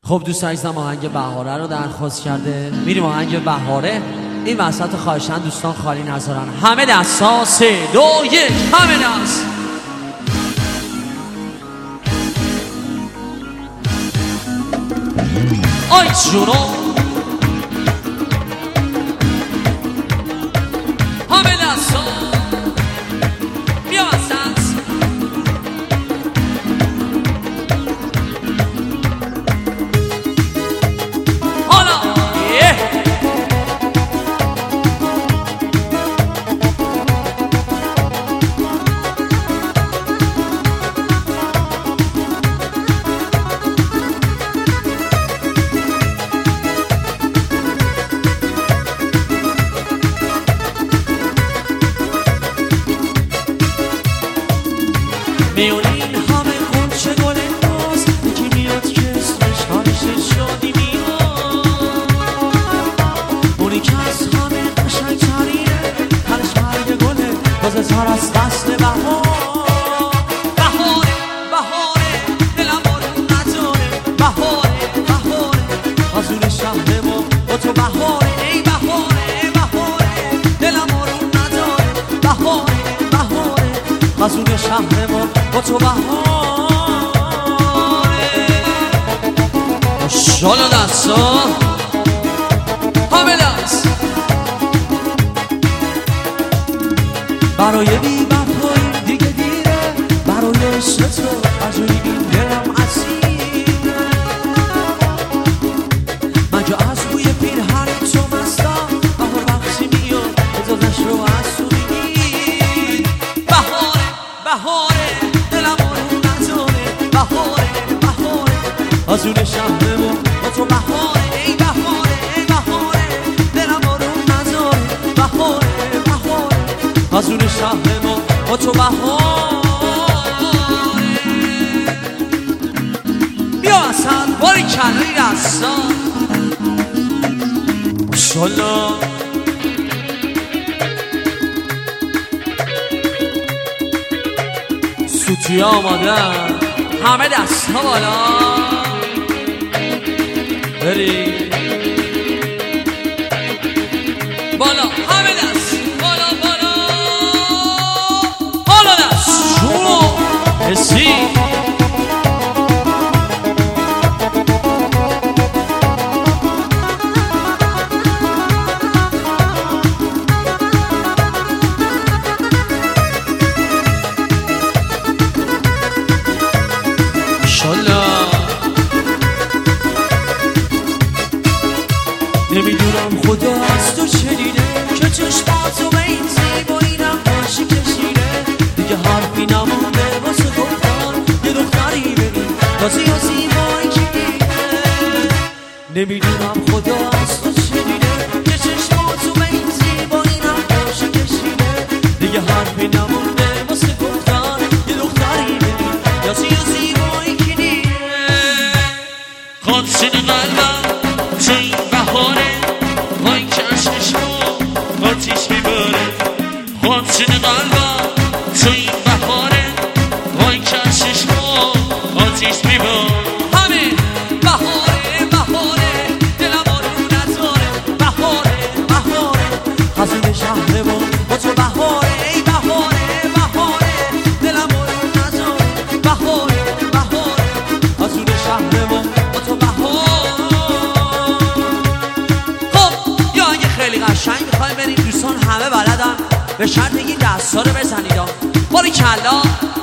خب دوست عزیزم آهنگ بهاره رو درخواست کرده. میریم آهنگ بهاره. این وسط خواهشن دوستان خالی نذارن. همه دستا 3 2 1 همه دست. آی جونو همه دستا بیا وسط. میونین همه خونچه گل باز یکی میاد که اسمش هارش شادی میاد. اونی که از همه قشنگ ترینه هرش مرگ گله تازه تر از فصل بهار. بهاره بهاره دلم بارون نداره. بهاره بهاره آزون شهر ما با تو بهاره. ای بهاره بهاره دلم بارون نداره. بهاره بهاره آزون شهر ما با تو بهاره. ماشاءالله دستا همه دست. برای بی وفایی دیگه دیره. برای عشق تو عجایی این دلم اسیره. من که از بوی پیرهن تو مستم. بهار وقتی میاد اجازش رو از تو بگیر. بهاره بهاره آزون شهر ما با تو بهاره. ای بهاره ای بهاره دلم بارون نذاره. بهاره بهاره آزون شهر ما با تو بهاره. بیا اصلا باری کناری رستا. ماشاءالله سوتی آماده همه دست ها بالا. بری بالا همه دست بالا بالا بالا دست شما حسی. نمیدونم خدا از تو چه دیده که چشماتو به این زیبایی نقاشی کشیده. دیگه حرفی نمونده واسه گفتن یه دختری ببین تازه یا زیبایی که دیده. نمیدونم خدا از تو چه دیده که چشماتو به این زیبایی نقاشی کشیده. دیگه حرفی نمونده واسه گفتن یه دختری ببین تازه یا زیبایی که دیده. خواستین قلبم توی بهاره وای که عشقش رو آتیش میباره. خواستین قلبم توی بهاره وای که عشقش رو آتیش میباره. همه بهاره بهاره دلم بارون نداره. بهاره بهاره حسین شهر ما با تو بهاره. ای بهاره بهاره دلم بارون نداره. بهاره بهاره حسین شهر ما با تو بهاره. خیلی قشنگ میخوایم بریم دوستان همه بلدن به شرط این دستا رو بزنید. باری کلا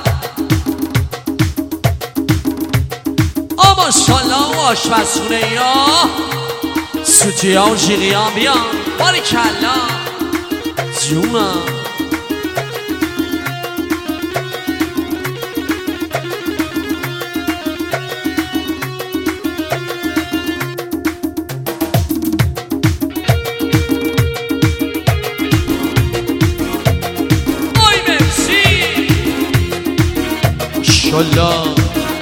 ماشاءالله و آشپزخونه یا سوتی ها و جیغی ها بیان. باری کلا جونم ماشاءالله.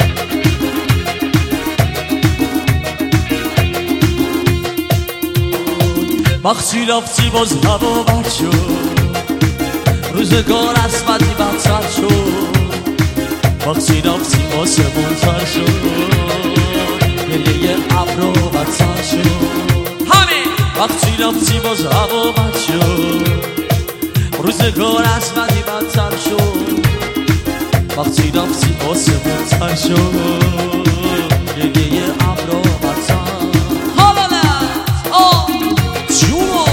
وقتی رفتی باز هوا بد شد. روزگار از بدی بدتر شد. وقتی رفتی آسمون تر شد. گریه ابرو بدتر شد همین وقتی رفتی باز هوا بد شد روزگار از بدی بدتر شد وقتی رفتی آسمون تر شد گریه ابرو بدتر حالت جونو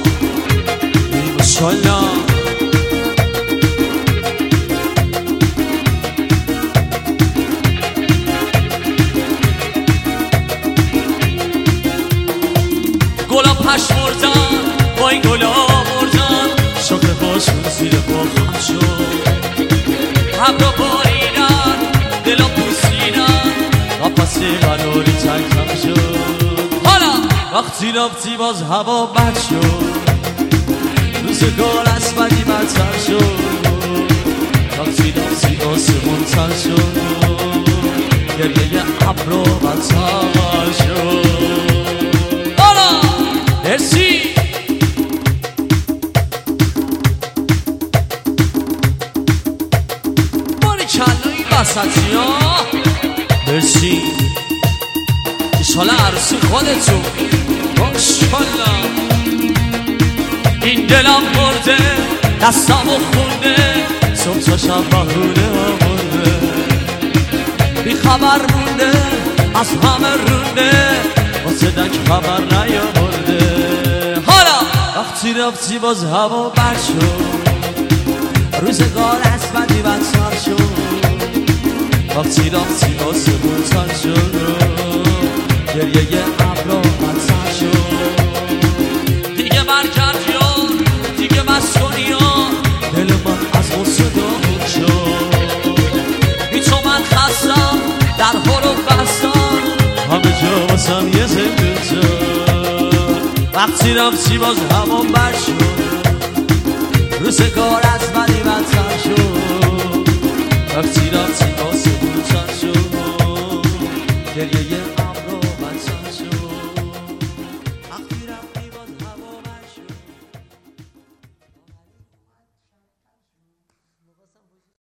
ایمشالله گلا پشمردن با این گلا مردن شاخه باشون زیر پا خم شد ابرا باریدن دلا پوسیدن و پس قراری تنگم شد حالا وقتی رفتی باز هوا بد شد روزگار از بدی بدتر شد وقتی رفتی آسمون تر شد گریه ابرا بدتر شد مرسی باریکلا این وسطی ها مرسی ایشالا عروسی خودتون ماشالله این دلم برده دستم و خونده صبح تا شب بهونه آورده بی خبر مونده از همه رونده واسه دک خبر نیاورده حالا وقتی رفتی باز هوا بد شد روزگار از بدی بدتر شد وقتی رفتی آسمون تر شد گریه ابرا بدتر شد دیگه برگرد یار دیگه بس کن یار دل من از غصه داغون شد بی تو من خستم در حال و بستم همه جا واسم یه زندون شد وقتی رفتی باز هوا بد شد روزگار از بدی بدتر شد وقتی رفتی